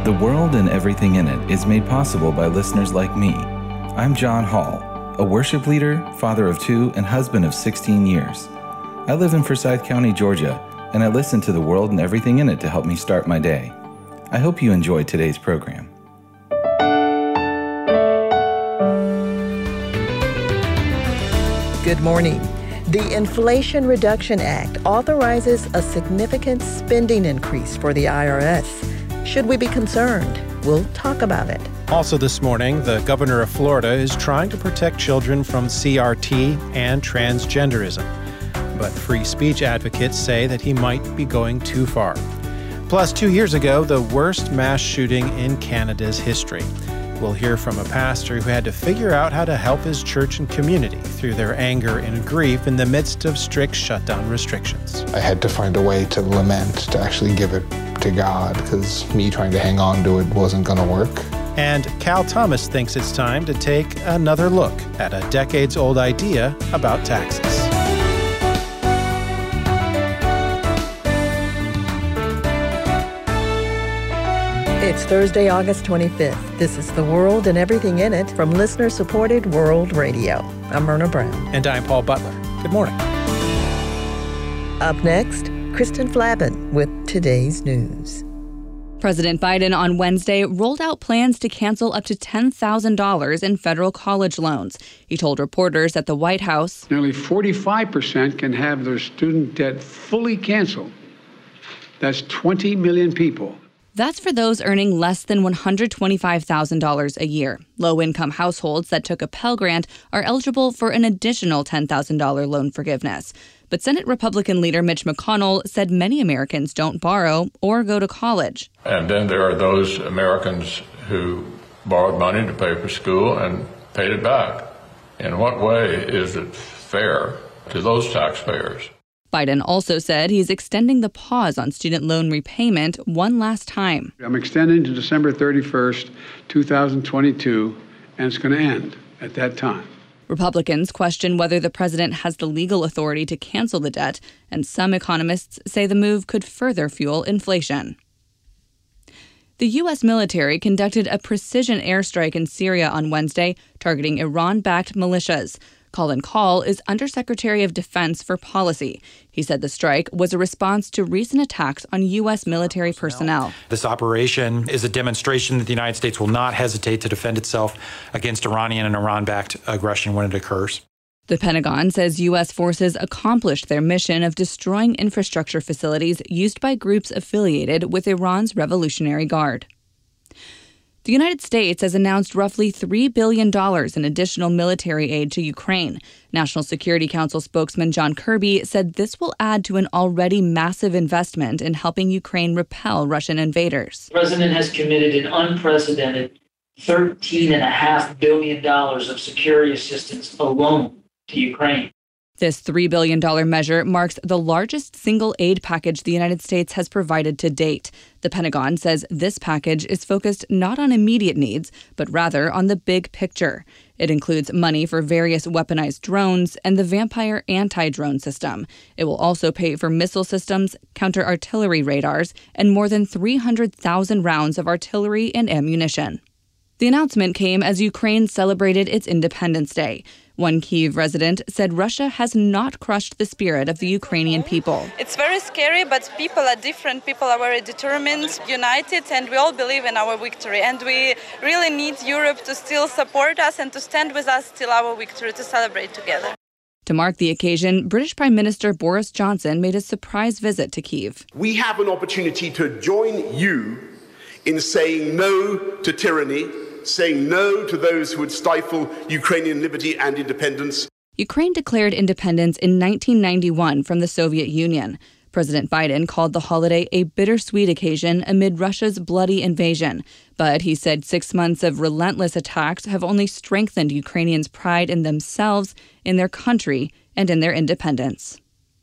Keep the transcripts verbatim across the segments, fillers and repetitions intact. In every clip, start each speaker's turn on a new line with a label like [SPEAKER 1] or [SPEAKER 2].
[SPEAKER 1] The World and Everything in It is made possible by listeners like me. I'm John Hall, a worship leader, father of two, and husband of sixteen years. I live in Forsyth County, Georgia, and I listen to The World and Everything in It to help me start my day. I hope you enjoy today's program.
[SPEAKER 2] Good morning. The Inflation Reduction Act authorizes a significant spending increase for the I R S. Should we be concerned? We'll talk about it.
[SPEAKER 3] Also this morning, the governor of Florida is trying to protect children from C R T and transgenderism. But free speech advocates say that he might be going too far. Plus, two years ago, the worst mass shooting in Canada's history. We'll hear from a pastor who had to figure out how to help his church and community through their anger and grief in the midst of strict shutdown restrictions.
[SPEAKER 4] I had to find a way to lament, to actually give it to God, because me trying to hang on to it wasn't going to work.
[SPEAKER 3] And Cal Thomas thinks it's time to take another look at a decades-old idea about taxes.
[SPEAKER 2] It's Thursday, August twenty-fifth. This is The World and Everything in It from listener-supported World Radio. I'm Myrna Brown.
[SPEAKER 3] And I'm Paul Butler. Good morning.
[SPEAKER 2] Up next, Kristen Flabbin with today's news.
[SPEAKER 5] President Biden on Wednesday rolled out plans to cancel up to ten thousand dollars in federal college loans. He told reporters at the White House,
[SPEAKER 6] nearly forty-five percent can have their student debt fully canceled. That's twenty million people.
[SPEAKER 5] That's for those earning less than one hundred twenty-five thousand dollars a year. Low-income households that took a Pell Grant are eligible for an additional ten thousand dollars loan forgiveness. But Senate Republican leader Mitch McConnell said many Americans don't borrow or go to college.
[SPEAKER 7] And then there are those Americans who borrowed money to pay for school and paid it back. In what way is it fair to those taxpayers?
[SPEAKER 5] Biden also said he's extending the pause on student loan repayment one last time.
[SPEAKER 6] I'm extending to December thirty-first, twenty twenty-two, and it's going to end at that time.
[SPEAKER 5] Republicans question whether the president has the legal authority to cancel the debt, and some economists say the move could further fuel inflation. The U S military conducted a precision airstrike in Syria on Wednesday, targeting Iran-backed militias. Colin Kahl is Undersecretary of Defense for Policy. He said the strike was a response to recent attacks on U S military personnel.
[SPEAKER 8] This operation is a demonstration that the United States will not hesitate to defend itself against Iranian and Iran-backed aggression when it occurs.
[SPEAKER 5] The Pentagon says U S forces accomplished their mission of destroying infrastructure facilities used by groups affiliated with Iran's Revolutionary Guard. The United States has announced roughly three billion dollars in additional military aid to Ukraine. National Security Council spokesman John Kirby said this will add to an already massive investment in helping Ukraine repel Russian invaders.
[SPEAKER 9] The president has committed an unprecedented thirteen point five billion dollars of security assistance alone to Ukraine.
[SPEAKER 5] This three billion dollars measure marks the largest single aid package the United States has provided to date. The Pentagon says this package is focused not on immediate needs, but rather on the big picture. It includes money for various weaponized drones and the Vampire anti-drone system. It will also pay for missile systems, counter-artillery radars, and more than three hundred thousand rounds of artillery and ammunition. The announcement came as Ukraine celebrated its Independence Day. One Kyiv resident said Russia has not crushed the spirit of the Ukrainian people.
[SPEAKER 10] It's very scary, but people are different. People are very determined, united, and we all believe in our victory. And we really need Europe to still support us and to stand with us till our victory, to celebrate together.
[SPEAKER 5] To mark the occasion, British Prime Minister Boris Johnson made a surprise visit to Kyiv.
[SPEAKER 11] We have an opportunity to join you in saying no to tyranny, saying no to those who would stifle Ukrainian liberty and independence.
[SPEAKER 5] Ukraine declared independence in nineteen ninety-one from the Soviet Union. President Biden called the holiday a bittersweet occasion amid Russia's bloody invasion. But he said six months of relentless attacks have only strengthened Ukrainians' pride in themselves, in their country, and in their independence.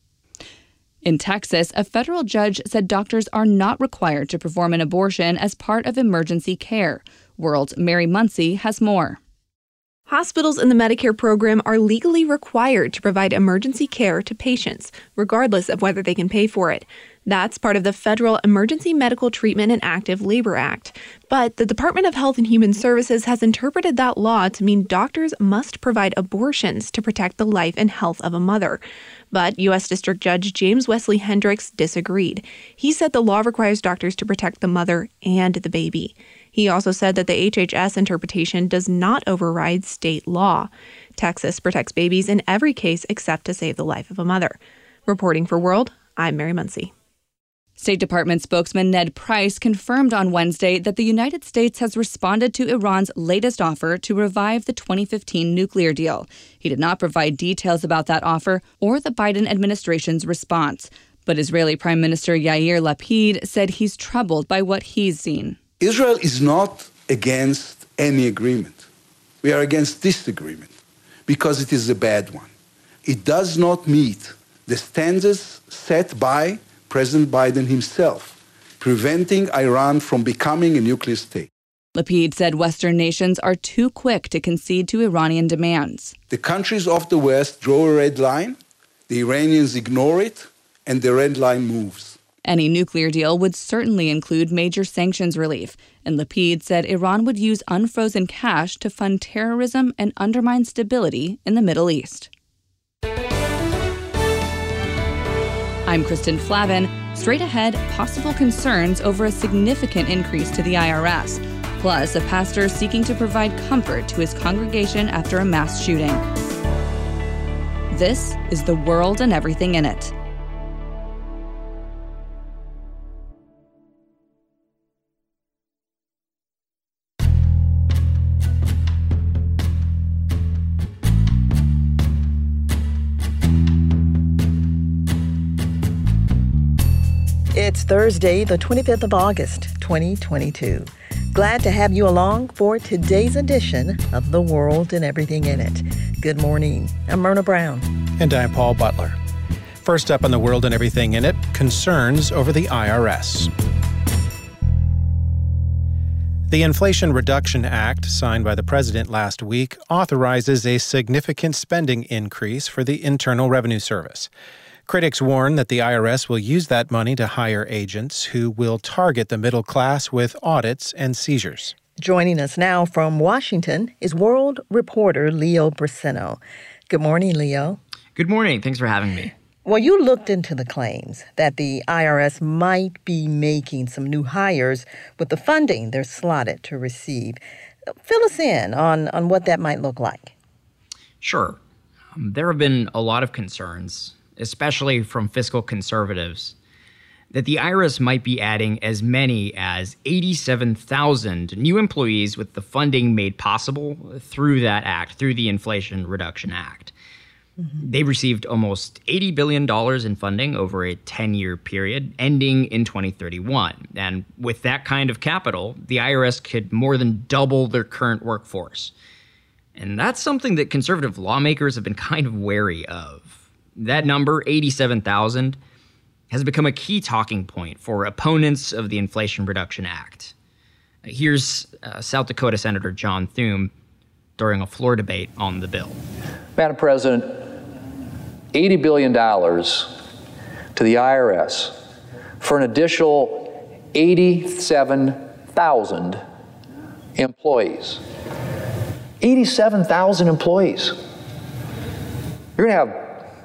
[SPEAKER 5] In Texas, a federal judge said doctors are not required to perform an abortion as part of emergency care. World's Mary Muncy has more.
[SPEAKER 12] Hospitals in the Medicare program are legally required to provide emergency care to patients, regardless of whether they can pay for it. That's part of the Federal Emergency Medical Treatment and Active Labor Act. But the Department of Health and Human Services has interpreted that law to mean doctors must provide abortions to protect the life and health of a mother. But U S District Judge James Wesley Hendricks disagreed. He said the law requires doctors to protect the mother and the baby. He also said that the H H S interpretation does not override state law. Texas protects babies in every case except to save the life of a mother. Reporting for World, I'm Mary Muncy.
[SPEAKER 5] State Department spokesman Ned Price confirmed on Wednesday that the United States has responded to Iran's latest offer to revive the twenty fifteen nuclear deal. He did not provide details about that offer or the Biden administration's response. But Israeli Prime Minister Yair Lapid said he's troubled by what he's seen.
[SPEAKER 13] Israel is not against any agreement. We are against this agreement because it is a bad one. It does not meet the standards set by President Biden himself, preventing Iran from becoming a nuclear state.
[SPEAKER 5] Lapid said Western nations are too quick to concede to Iranian demands.
[SPEAKER 13] The countries of the West draw a red line, the Iranians ignore it, and the red line moves.
[SPEAKER 5] Any nuclear deal would certainly include major sanctions relief, and Lapid said Iran would use unfrozen cash to fund terrorism and undermine stability in the Middle East. I'm Kristen Flavin. Straight ahead, possible concerns over a significant increase to the I R S, plus a pastor seeking to provide comfort to his congregation after a mass shooting. This is The World and Everything in It.
[SPEAKER 2] It's Thursday, the twenty-fifth of August, twenty twenty-two. Glad to have you along for today's edition of The World and Everything in It. Good morning. I'm Myrna Brown.
[SPEAKER 3] And I'm Paul Butler. First up on The World and Everything in It, concerns over the I R S. The Inflation Reduction Act, signed by the president last week, authorizes a significant spending increase for the Internal Revenue Service. Critics warn that the I R S will use that money to hire agents who will target the middle class with audits and seizures.
[SPEAKER 2] Joining us now from Washington is world reporter Leo Briseno. Good morning, Leo.
[SPEAKER 14] Good morning. Thanks for having me.
[SPEAKER 2] Well, you looked into the claims that the I R S might be making some new hires with the funding they're slotted to receive. Fill us in on, on what that might look like.
[SPEAKER 14] Sure. Um, there have been a lot of concerns, especially from fiscal conservatives, that the I R S might be adding as many as eighty-seven thousand new employees with the funding made possible through that act, through the Inflation Reduction Act. Mm-hmm. They received almost eighty billion dollars in funding over a ten-year period, ending in twenty thirty-one. And with that kind of capital, the I R S could more than double their current workforce. And that's something that conservative lawmakers have been kind of wary of. That number, eighty-seven thousand, has become a key talking point for opponents of the Inflation Reduction Act. Here's uh, South Dakota Senator John Thune during a floor debate on the bill.
[SPEAKER 15] Madam President, eighty billion dollars to the I R S for an additional eighty-seven thousand employees. eighty-seven thousand employees. You're going to have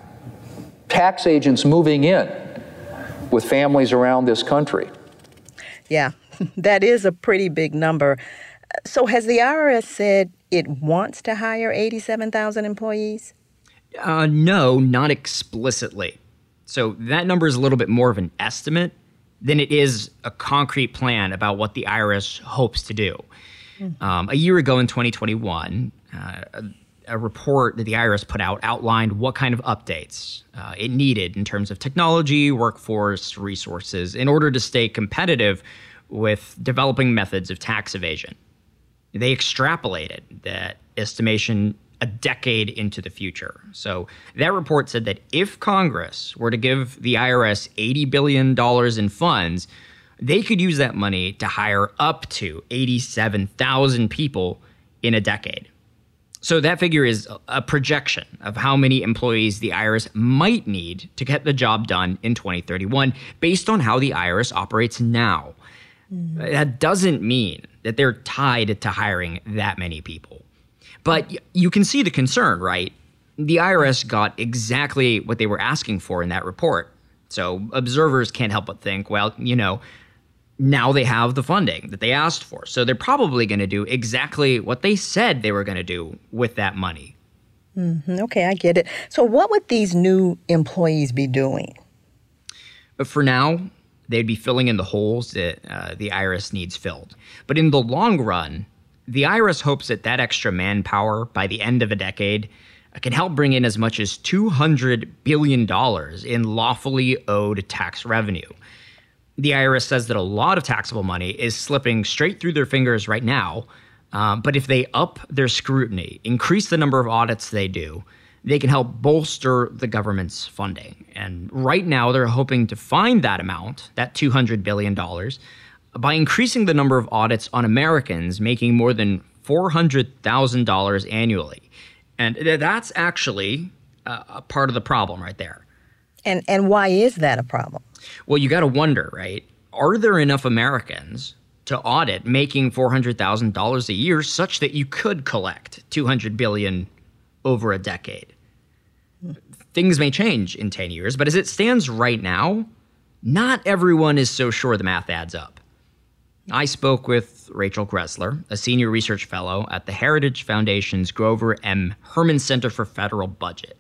[SPEAKER 15] tax agents moving in with families around this country.
[SPEAKER 2] Yeah, that is a pretty big number. So has the I R S said it wants to hire eighty-seven thousand employees?
[SPEAKER 14] Uh, no, not explicitly. So that number is a little bit more of an estimate than it is a concrete plan about what the I R S hopes to do. Mm-hmm. Um, a year ago in twenty twenty-one, uh, a, a report that the I R S put out outlined what kind of updates uh, it needed in terms of technology, workforce, resources, in order to stay competitive with developing methods of tax evasion. They extrapolated that estimation a decade into the future. So that report said that if Congress were to give the I R S eighty billion dollars in funds, they could use that money to hire up to eighty-seven thousand people in a decade. So that figure is a projection of how many employees the I R S might need to get the job done in twenty thirty-one based on how the I R S operates now. Mm-hmm. That doesn't mean that they're tied to hiring that many people. But you can see the concern, right? The I R S got exactly what they were asking for in that report. So observers can't help but think, well, you know, now they have the funding that they asked for. So they're probably going to do exactly what they said they were going to do with that money.
[SPEAKER 2] Mm-hmm. Okay, I get it. So what would these new employees be doing?
[SPEAKER 14] But for now, they'd be filling in the holes that uh, the I R S needs filled. But in the long run, the I R S hopes that that extra manpower by the end of a decade can help bring in as much as two hundred billion dollars in lawfully owed tax revenue. The I R S says that a lot of taxable money is slipping straight through their fingers right now, um, but if they up their scrutiny, increase the number of audits they do, they can help bolster the government's funding. And right now, they're hoping to find that amount, that two hundred billion dollars, by increasing the number of audits on Americans making more than four hundred thousand dollars annually. And that's actually uh, a part of the problem right there.
[SPEAKER 2] And and why is that a problem?
[SPEAKER 14] Well, you got to wonder, right? Are there enough Americans to audit making four hundred thousand dollars a year such that you could collect two hundred billion dollars over a decade? Hmm. Things may change in ten years, but as it stands right now, not everyone is so sure the math adds up. I spoke with Rachel Gressler, a senior research fellow at the Heritage Foundation's Grover M. Herman Center for Federal Budget.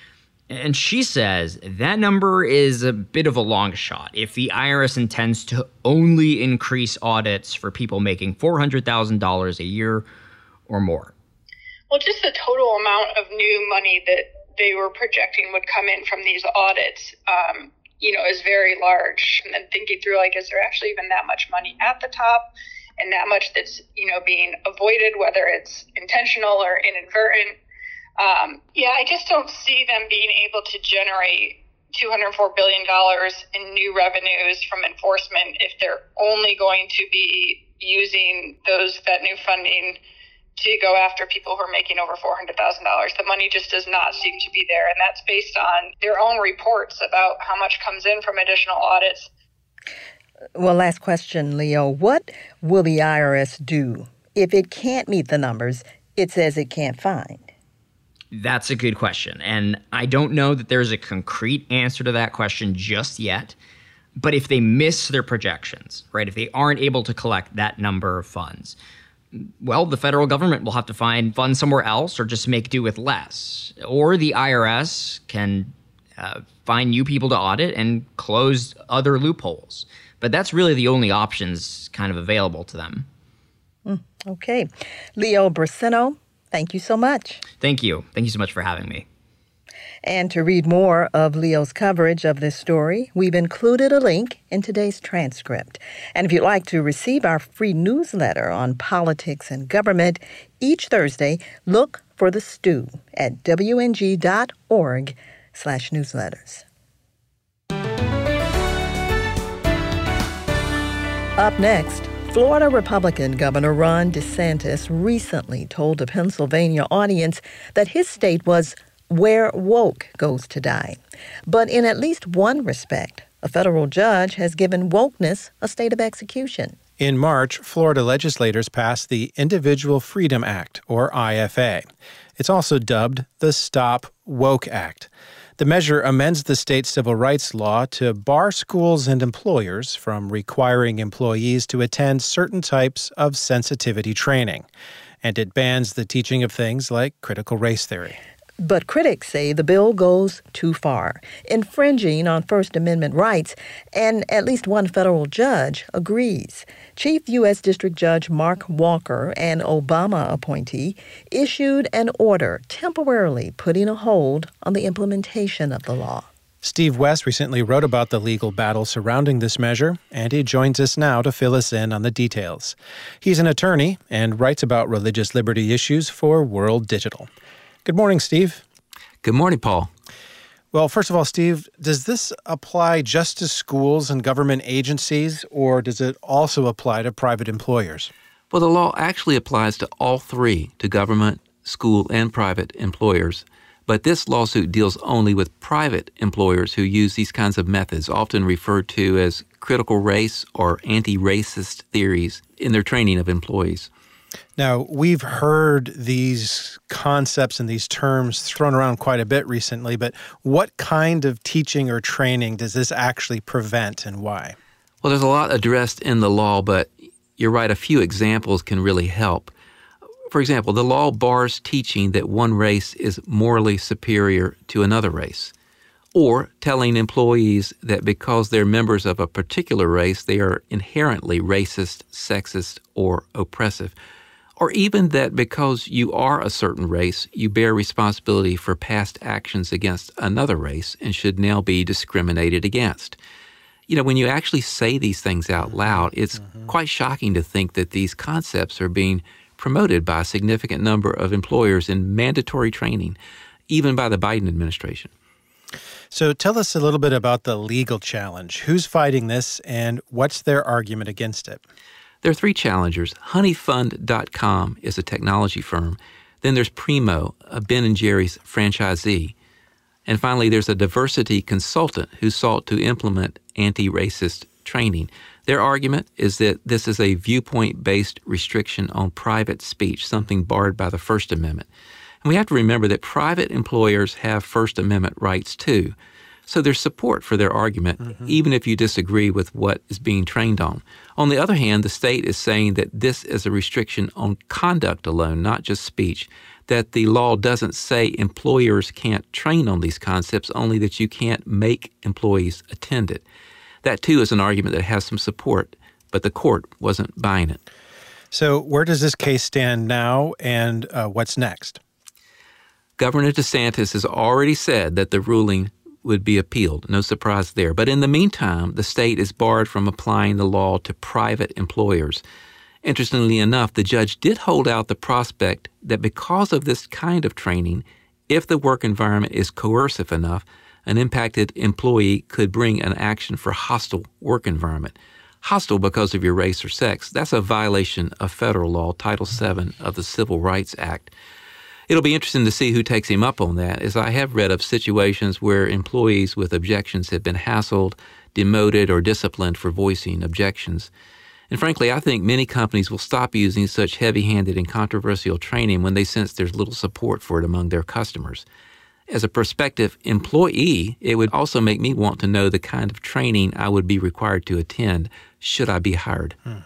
[SPEAKER 14] And she says that number is a bit of a long shot if the I R S intends to only increase audits for people making four hundred thousand dollars a year or more.
[SPEAKER 16] Well, just the total amount of new money that they were projecting would come in from these audits, um, you know, is very large. And then thinking through, like, is there actually even that much money at the top and that much that's, you know, being avoided, whether it's intentional or inadvertent? Um, yeah, I just don't see them being able to generate two hundred four billion dollars in new revenues from enforcement if they're only going to be using those that new funding to go after people who are making over four hundred thousand dollars. The money just does not seem to be there, and that's based on their own reports about how much comes in from additional audits.
[SPEAKER 2] Well, last question, Leo. What will the I R S do if it can't meet the numbers it says it can't find?
[SPEAKER 14] That's a good question, and I don't know that there's a concrete answer to that question just yet. But if they miss their projections, right, if they aren't able to collect that number of funds, well, the federal government will have to find funds somewhere else or just make do with less. Or the I R S can uh, find new people to audit and close other loopholes. But that's really the only options kind of available to them.
[SPEAKER 2] Mm, okay. Leo Briseno, thank you so much.
[SPEAKER 14] Thank you. Thank you so much for having me.
[SPEAKER 2] And to read more of Leo's coverage of this story, we've included a link in today's transcript. And if you'd like to receive our free newsletter on politics and government each Thursday, look for The Stew at W N G dot org slash newsletters. Up next, Florida Republican Governor Ron DeSantis recently told a Pennsylvania audience that his state was where woke goes to die. But in at least one respect, a federal judge has given wokeness a state of execution.
[SPEAKER 3] In March, Florida legislators passed the Individual Freedom Act, or I F A. It's also dubbed the Stop Woke Act. The measure amends the state civil rights law to bar schools and employers from requiring employees to attend certain types of sensitivity training. And it bans the teaching of things like critical race theory.
[SPEAKER 2] But critics say the bill goes too far, infringing on First Amendment rights, and at least one federal judge agrees. Chief U S District Judge Mark Walker, an Obama appointee, issued an order temporarily putting a hold on the implementation of the law.
[SPEAKER 3] Steve West recently wrote about the legal battle surrounding this measure, and he joins us now to fill us in on the details. He's an attorney and writes about religious liberty issues for World Digital. Good morning, Steve.
[SPEAKER 17] Good morning, Paul.
[SPEAKER 3] Well, first of all, Steve, does this apply just to schools and government agencies, or does it also apply to private employers?
[SPEAKER 17] Well, the law actually applies to all three, to government, school and private employers. But this lawsuit deals only with private employers who use these kinds of methods, often referred to as critical race or anti-racist theories, in their training of employees.
[SPEAKER 3] Now, we've heard these concepts and these terms thrown around quite a bit recently, but what kind of teaching or training does this actually prevent and why?
[SPEAKER 17] Well, there's a lot addressed in the law, but you're right, a few examples can really help. For example, the law bars teaching that one race is morally superior to another race, or telling employees that because they're members of a particular race, they are inherently racist, sexist, or oppressive, or even that because you are a certain race, you bear responsibility for past actions against another race and should now be discriminated against. You know, when you actually say these things out loud, it's mm-hmm. quite shocking to think that these concepts are being promoted by a significant number of employers in mandatory training, even by the Biden administration.
[SPEAKER 3] So tell us a little bit about the legal challenge. Who's fighting this and what's their argument against it?
[SPEAKER 17] There are three challengers. honey fund dot com is a technology firm. Then there's Primo, a Ben and Jerry's franchisee. And finally, there's a diversity consultant who sought to implement anti-racist training. Their argument is that this is a viewpoint-based restriction on private speech, something barred by the First Amendment. And we have to remember that private employers have First Amendment rights too. So there's support for their argument, mm-hmm. even if you disagree with what is being trained on. On the other hand, the state is saying that this is a restriction on conduct alone, not just speech, that the law doesn't say employers can't train on these concepts, only that you can't make employees attend it. That, too, is an argument that has some support, but the court wasn't buying it.
[SPEAKER 3] So where does this case stand now, and uh, what's next?
[SPEAKER 17] Governor DeSantis has already said that the ruling would be appealed. No surprise there. But in the meantime, the state is barred from applying the law to private employers. Interestingly enough, the judge did hold out the prospect that because of this kind of training, if the work environment is coercive enough, an impacted employee could bring an action for hostile work environment. Hostile because of your race or sex, that's a violation of federal law, Title seven of the Civil Rights Act. It'll be interesting to see who takes him up on that, as I have read of situations where employees with objections have been hassled, demoted, or disciplined for voicing objections. And frankly, I think many companies will stop using such heavy-handed and controversial training when they sense there's little support for it among their customers. As a prospective employee, it would also make me want to know the kind of training I would be required to attend should I be hired.
[SPEAKER 3] Hmm.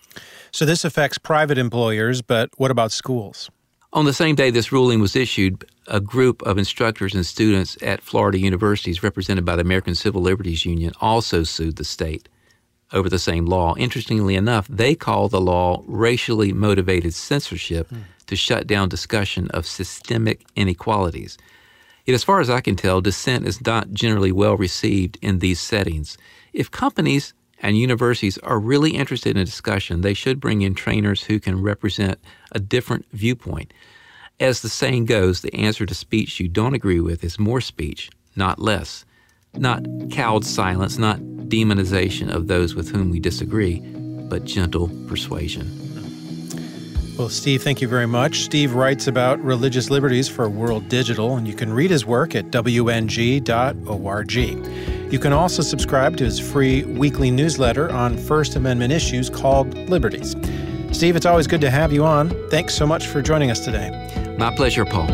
[SPEAKER 3] So this affects private employers, but what about schools?
[SPEAKER 17] On the same day this ruling was issued, a group of instructors and students at Florida universities represented by the American Civil Liberties Union also sued the state over the same law. Interestingly enough, they call the law racially motivated censorship hmm. to shut down discussion of systemic inequalities. Yet as far as I can tell, dissent is not generally well received in these settings. If companies and universities are really interested in a discussion, they should bring in trainers who can represent a different viewpoint. As the saying goes, the answer to speech you don't agree with is more speech, not less. Not cowed silence, not demonization of those with whom we disagree, but gentle persuasion.
[SPEAKER 3] Well, Steve, thank you very much. Steve writes about religious liberties for World Digital, and you can read his work at w n g dot org. You can also subscribe to his free weekly newsletter on First Amendment issues called Liberties. Steve, it's always good to have you on. Thanks so much for joining us today.
[SPEAKER 17] My pleasure, Paul.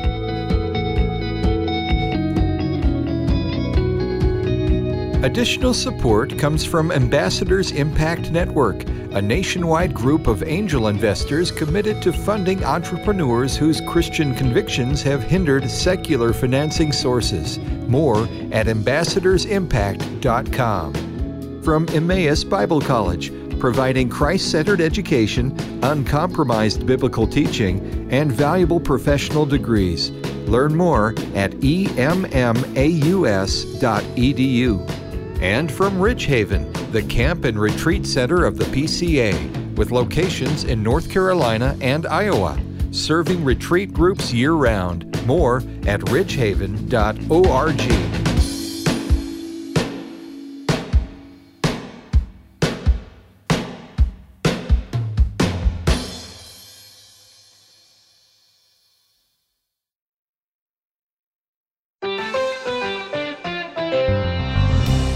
[SPEAKER 18] Additional support comes from Ambassadors Impact Network, a nationwide group of angel investors committed to funding entrepreneurs whose Christian convictions have hindered secular financing sources. More at ambassadors impact dot com. From Emmaus Bible College, providing Christ-centered education, uncompromised biblical teaching, and valuable professional degrees. Learn more at e m m a u s dot e d u. And from Ridgehaven, the camp and retreat center of the P C A, with locations in North Carolina and Iowa, serving retreat groups year-round. More at ridgehaven dot org.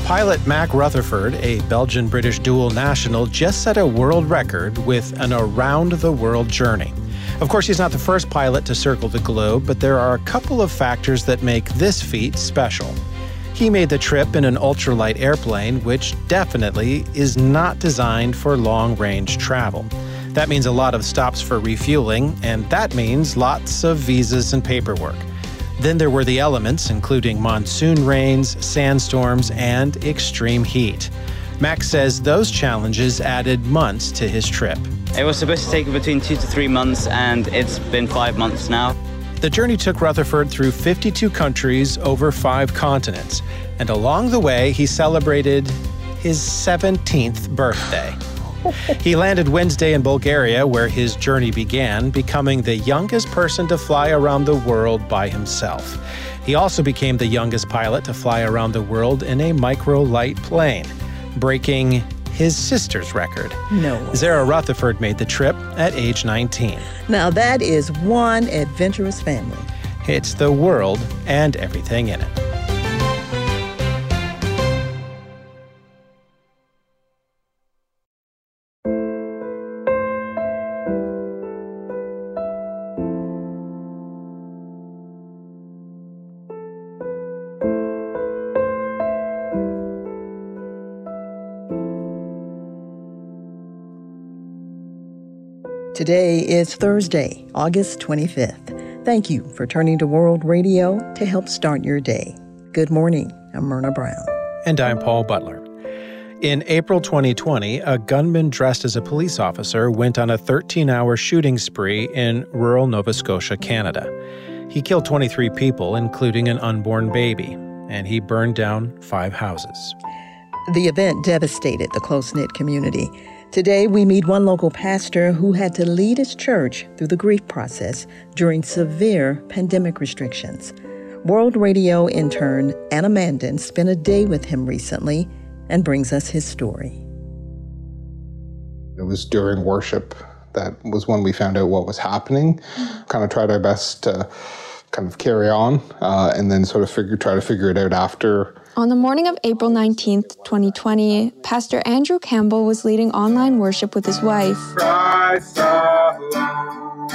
[SPEAKER 3] Pilot Mac Rutherford, a Belgian-British dual national, just set a world record with an around-the-world journey. Of course, he's not the first pilot to circle the globe, but there are a couple of factors that make this feat special. He made the trip in an ultralight airplane, which definitely is not designed for long-range travel. That means a lot of stops for refueling, and that means lots of visas and paperwork. Then there were the elements, including monsoon rains, sandstorms, and extreme heat. Max says those challenges added months to his trip.
[SPEAKER 19] It was supposed to take between two to three months, and it's been five months now.
[SPEAKER 3] The journey took Rutherford through fifty-two countries over five continents, and along the way, he celebrated his seventeenth birthday. He landed Wednesday in Bulgaria, where his journey began, becoming the youngest person to fly around the world by himself. He also became the youngest pilot to fly around the world in a micro-light plane, breaking his sister's record.
[SPEAKER 2] No way.
[SPEAKER 3] Zara Rutherford made the trip at age nineteen.
[SPEAKER 2] Now that is one adventurous family.
[SPEAKER 3] It's the world and everything in it.
[SPEAKER 2] Today is Thursday, August twenty-fifth. Thank you for turning to World Radio to help start your day. Good morning. I'm Myrna Brown.
[SPEAKER 3] And I'm Paul Butler. In April twenty twenty, a gunman dressed as a police officer went on a thirteen-hour shooting spree in rural Nova Scotia, Canada. He killed twenty-three people, including an unborn baby, and he burned down five houses.
[SPEAKER 2] The event devastated the close-knit community. Today, we meet one local pastor who had to lead his church through the grief process during severe pandemic restrictions. World Radio intern Anna Mandan spent a day with him recently and brings us his story.
[SPEAKER 4] It was during worship that was when we found out what was happening. Kind of tried our best to kind of carry on uh, and then sort of figure, try to figure it out after.
[SPEAKER 12] On the morning of April nineteenth, twenty twenty, Pastor Andrew Campbell was leading online worship with his wife.
[SPEAKER 20] Christ alone,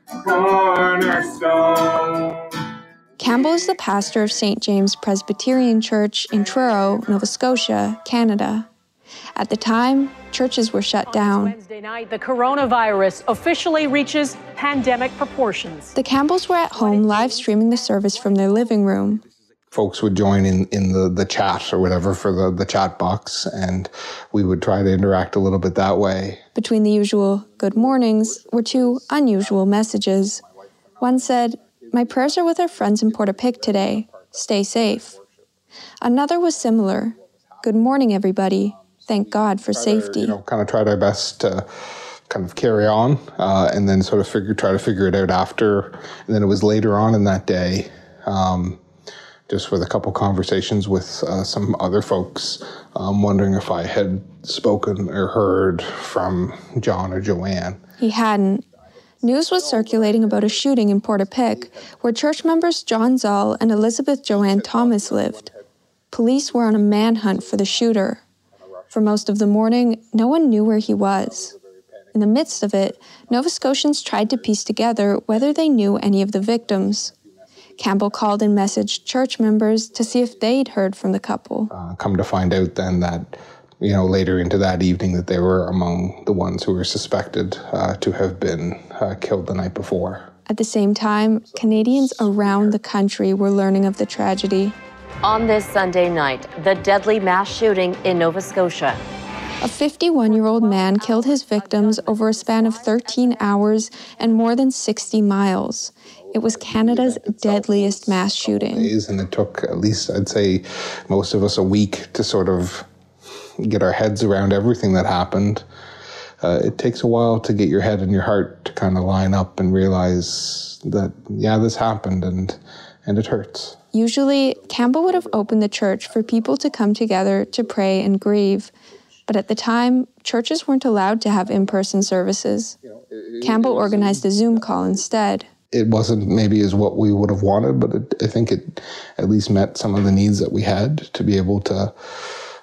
[SPEAKER 20] cornerstone.
[SPEAKER 12] Campbell is the pastor of Saint James Presbyterian Church in Truro, Nova Scotia, Canada. At the time, churches were shut down.
[SPEAKER 21] Wednesday night, the coronavirus officially reaches pandemic proportions.
[SPEAKER 12] The Campbells were at home live streaming the service from their living room.
[SPEAKER 4] Folks would join in, in the, the chat or whatever for the, the chat box, and we would try to interact a little bit that way.
[SPEAKER 12] Between the usual good mornings were two unusual messages. One said, "My prayers are with our friends in Portapique today. Stay safe." Another was similar. "Good morning, everybody. Thank God for safety."
[SPEAKER 4] You know, kind of tried our best to kind of carry on uh, and then sort of figure, try to figure it out after. And then it was later on in that day, um, just with a couple conversations with uh, some other folks, um, wondering if I had spoken or heard from John or Joanne.
[SPEAKER 12] He hadn't. News was circulating about a shooting in Portapique, where church members John Zoll and Elizabeth Joanne Thomas lived. Police were on a manhunt for the shooter. For most of the morning, no one knew where he was. In the midst of it, Nova Scotians tried to piece together whether they knew any of the victims. Campbell called and messaged church members to see if they'd heard from the couple.
[SPEAKER 4] Uh, come to find out then that, you know, later into that evening that they were among the ones who were suspected uh, to have been uh, killed the night before.
[SPEAKER 12] At the same time, Canadians around the country were learning of the tragedy.
[SPEAKER 22] On this Sunday night, the deadly mass shooting in Nova Scotia.
[SPEAKER 12] A fifty-one-year-old man killed his victims over a span of thirteen hours and more than sixty miles. It was Canada's deadliest mass shooting.
[SPEAKER 4] And it took at least, I'd say, most of us a week to sort of get our heads around everything that happened. Uh, it takes a while to get your head and your heart to kind of line up and realize that, yeah, this happened and and it hurts.
[SPEAKER 12] Usually, Campbell would have opened the church for people to come together to pray and grieve. But at the time, churches weren't allowed to have in-person services. Campbell organized a Zoom call instead.
[SPEAKER 4] It wasn't maybe as what we would have wanted, but it, I think it at least met some of the needs that we had to be able to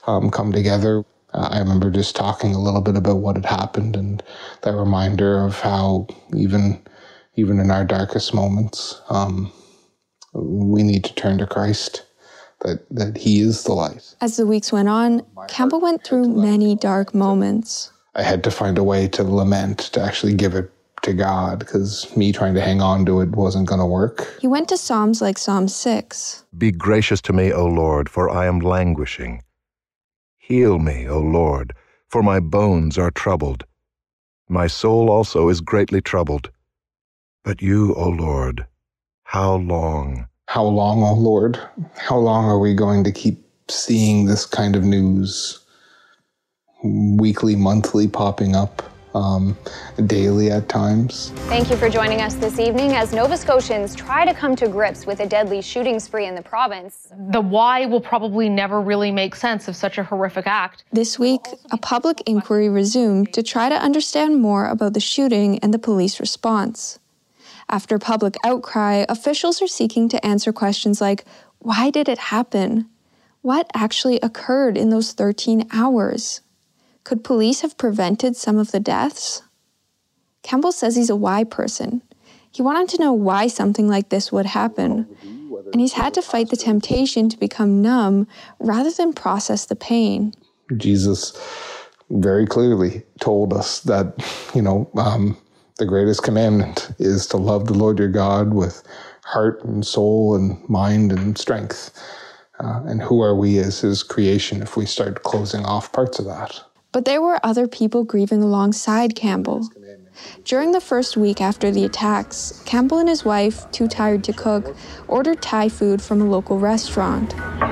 [SPEAKER 4] um, come together. Uh, I remember just talking a little bit about what had happened and that reminder of how even even in our darkest moments, um, we need to turn to Christ, that, that he is the light.
[SPEAKER 1] As the weeks went on, Campbell went through many dark moments.
[SPEAKER 4] I had to find a way to lament, to actually give it to God, because me trying to hang on to it wasn't going to work.
[SPEAKER 1] He went to Psalms like Psalm six.
[SPEAKER 7] Be gracious to me, O Lord, for I am languishing. Heal me, O Lord, for my bones are troubled. My soul also is greatly troubled. But you, O Lord, how long?
[SPEAKER 4] How long, O Lord? How long are we going to keep seeing this kind of news weekly, monthly popping up, um, daily at times?
[SPEAKER 23] Thank you for joining us this evening as Nova Scotians try to come to grips with a deadly shooting spree in the province.
[SPEAKER 24] The why will probably never really make sense of such a horrific act.
[SPEAKER 1] This week, a public inquiry resumed to try to understand more about the shooting and the police response. After public outcry, officials are seeking to answer questions like, why did it happen? What actually occurred in those thirteen hours? Could police have prevented some of the deaths? Campbell says he's a why person. He wanted to know why something like this would happen, and he's had to fight the temptation to become numb rather than process the pain.
[SPEAKER 4] Jesus very clearly told us that, you know, um, the greatest commandment is to love the Lord your God with heart and soul and mind and strength. Uh, and who are we as his creation if we start closing off parts of that?
[SPEAKER 1] But there were other people grieving alongside Campbell. During the first week after the attacks, Campbell and his wife, too tired to cook, ordered Thai food from a local restaurant.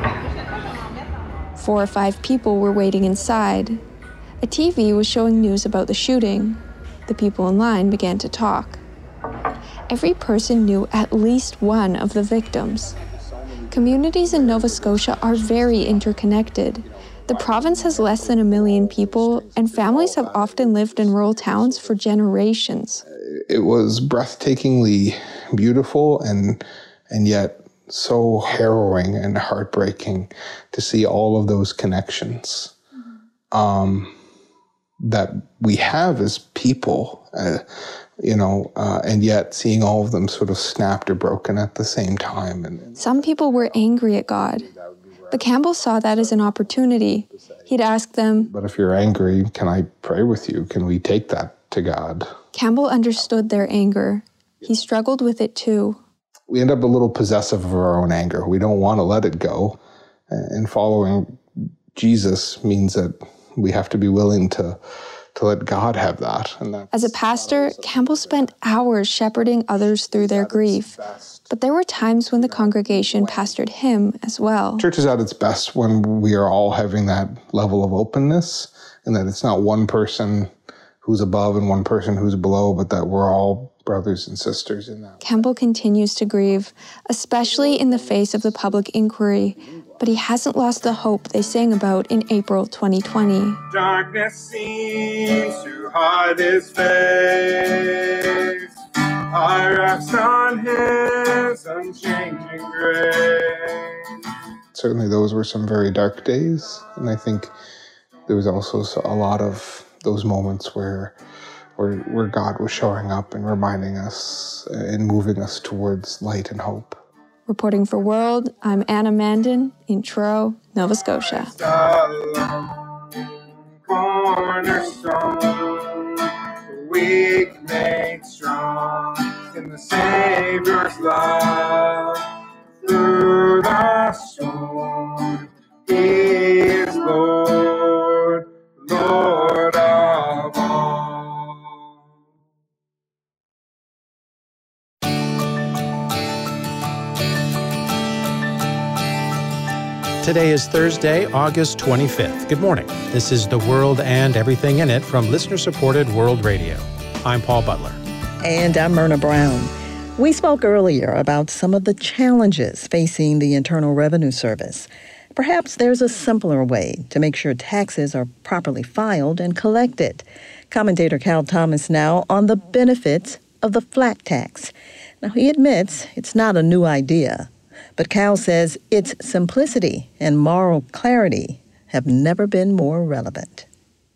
[SPEAKER 1] Four or five people were waiting inside. A T V was showing news about the shooting. The people in line began to talk. Every person knew at least one of the victims. Communities in Nova Scotia are very interconnected. The province has less than a million people, and families have often lived in rural towns for generations.
[SPEAKER 4] It was breathtakingly beautiful and and yet so harrowing and heartbreaking to see all of those connections. Um, that we have as people, uh, you know, uh, and yet seeing all of them sort of snapped or broken at the same time. And
[SPEAKER 1] some people were angry at God, but Campbell saw that as an opportunity. He'd ask them,
[SPEAKER 4] but if you're angry, can I pray with you? Can we take that to God?
[SPEAKER 1] Campbell understood their anger. He struggled with it too.
[SPEAKER 4] We end up a little possessive of our own anger. We don't want to let it go. And following Jesus means that we have to be willing to, to let God have that. And
[SPEAKER 1] as a pastor, Campbell spent hours shepherding others through their grief. But there were times when the congregation pastored him as well.
[SPEAKER 4] Church is at its best when we are all having that level of openness, and that it's not one person who's above and one person who's below, but that we're all brothers and sisters in that.
[SPEAKER 1] Campbell continues to grieve, especially in the face of the public inquiry, but he hasn't lost the hope they sang about in April twenty twenty.
[SPEAKER 20] Darkness seems to hide his face. I rest on his unchanging grace.
[SPEAKER 4] Certainly those were some very dark days, and I think there was also a lot of those moments where where, where God was showing up and reminding us and moving us towards light and hope.
[SPEAKER 1] Reporting for World, I'm Anna Mandan in Truro, Nova Scotia.
[SPEAKER 20] Cornerstone, weak made strong in the Savior's love. Through the storm, He is Lord, Lord of all.
[SPEAKER 3] Today is Thursday, August twenty-fifth. Good morning. This is The World and Everything in It from listener-supported World Radio. I'm Paul Butler.
[SPEAKER 2] And I'm Myrna Brown. We spoke earlier about some of the challenges facing the Internal Revenue Service. Perhaps there's a simpler way to make sure taxes are properly filed and collected. Commentator Cal Thomas now on the benefits of the flat tax. Now, he admits it's not a new idea, but Cal says its simplicity and moral clarity have never been more relevant.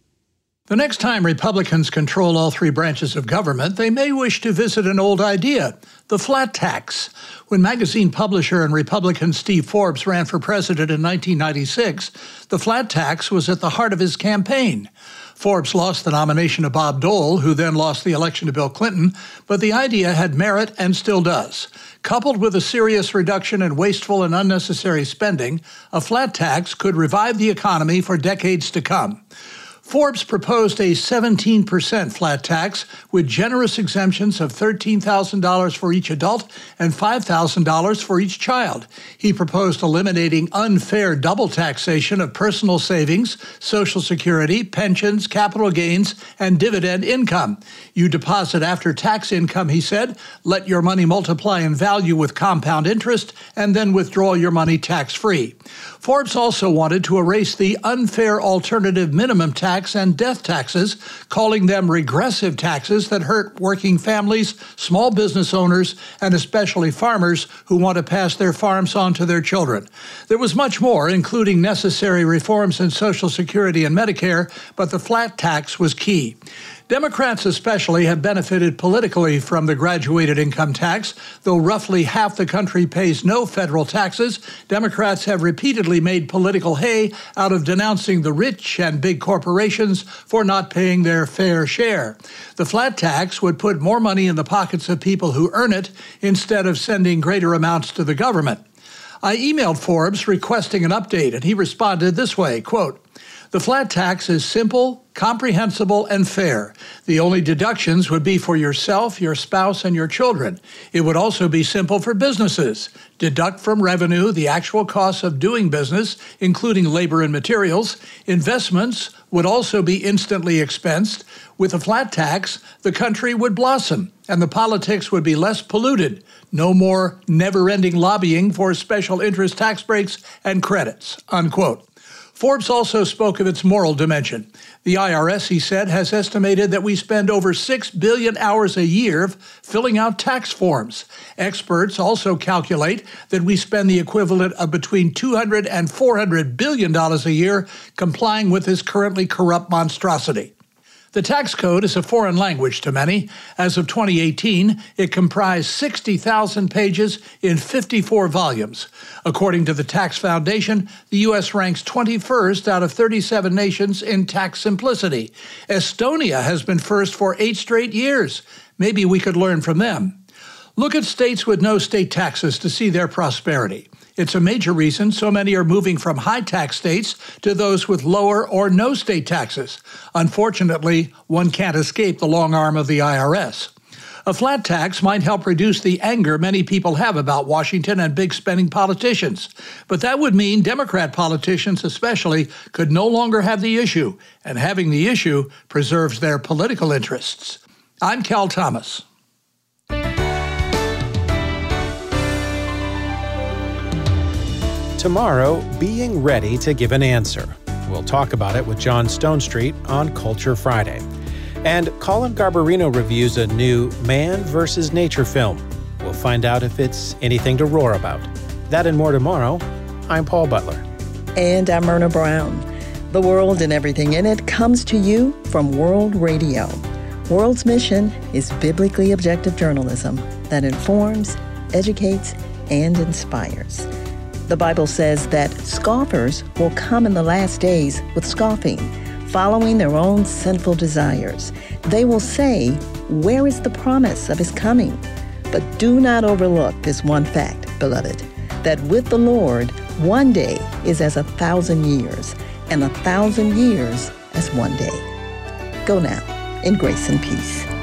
[SPEAKER 6] The next time Republicans control all three branches of government, they may wish to visit an old idea, the flat tax. When magazine publisher and Republican Steve Forbes ran for president in nineteen ninety-six, the flat tax was at the heart of his campaign. Forbes lost the nomination to Bob Dole, who then lost the election to Bill Clinton, but the idea had merit and still does. Coupled with a serious reduction in wasteful and unnecessary spending, a flat tax could revive the economy for decades to come. Forbes proposed a seventeen percent flat tax with generous exemptions of thirteen thousand dollars for each adult and five thousand dollars for each child. He proposed eliminating unfair double taxation of personal savings, Social Security, pensions, capital gains, and dividend income. You deposit after tax income, he said, let your money multiply in value with compound interest, and then withdraw your money tax-free. Forbes also wanted to erase the unfair alternative minimum tax and death taxes, calling them regressive taxes that hurt working families, small business owners, and especially farmers who want to pass their farms on to their children. There was much more, including necessary reforms in Social Security and Medicare, but the flat tax was key. Democrats especially have benefited politically from the graduated income tax. Though roughly half the country pays no federal taxes, Democrats have repeatedly made political hay out of denouncing the rich and big corporations for not paying their fair share. The flat tax would put more money in the pockets of people who earn it instead of sending greater amounts to the government. I emailed Forbes requesting an update, and he responded this way, quote, "The flat tax is simple, comprehensible, and fair. The only deductions would be for yourself, your spouse, and your children. It would also be simple for businesses. Deduct from revenue the actual costs of doing business, including labor and materials. Investments would also be instantly expensed. With a flat tax, the country would blossom, and the politics would be less polluted. No more never-ending lobbying for special interest tax breaks and credits," unquote. Forbes also spoke of its moral dimension. The I R S, he said, has estimated that we spend over six billion hours a year filling out tax forms. Experts also calculate that we spend the equivalent of between two hundred and four hundred billion dollars a year complying with this currently corrupt monstrosity. The tax code is a foreign language to many. As of twenty eighteen, it comprised sixty thousand pages in fifty-four volumes. According to the Tax Foundation, the U S ranks twenty-first out of thirty-seven nations in tax simplicity. Estonia has been first for eight straight years. Maybe we could learn from them. Look at states with no state taxes to see their prosperity. It's a major reason so many are moving from high-tax states to those with lower or no state taxes. Unfortunately, one can't escape the long arm of the I R S. A flat tax might help reduce the anger many people have about Washington and big spending politicians. But that would mean Democrat politicians especially could no longer have the issue, and having the issue preserves their political interests. I'm Cal Thomas.
[SPEAKER 3] Tomorrow, being ready to give an answer. We'll talk about it with John Stonestreet on Culture Friday. And Colin Garbarino reviews a new Man versus Nature film. We'll find out if it's anything to roar about. That and more tomorrow. I'm Paul Butler.
[SPEAKER 2] And I'm Myrna Brown. The World and Everything in It comes to you from World Radio. World's mission is biblically objective journalism that informs, educates, and inspires. The Bible says that scoffers will come in the last days with scoffing, following their own sinful desires. They will say, "Where is the promise of his coming?" But do not overlook this one fact, beloved, that with the Lord, one day is as a thousand years, and a thousand years as one day. Go now in grace and peace.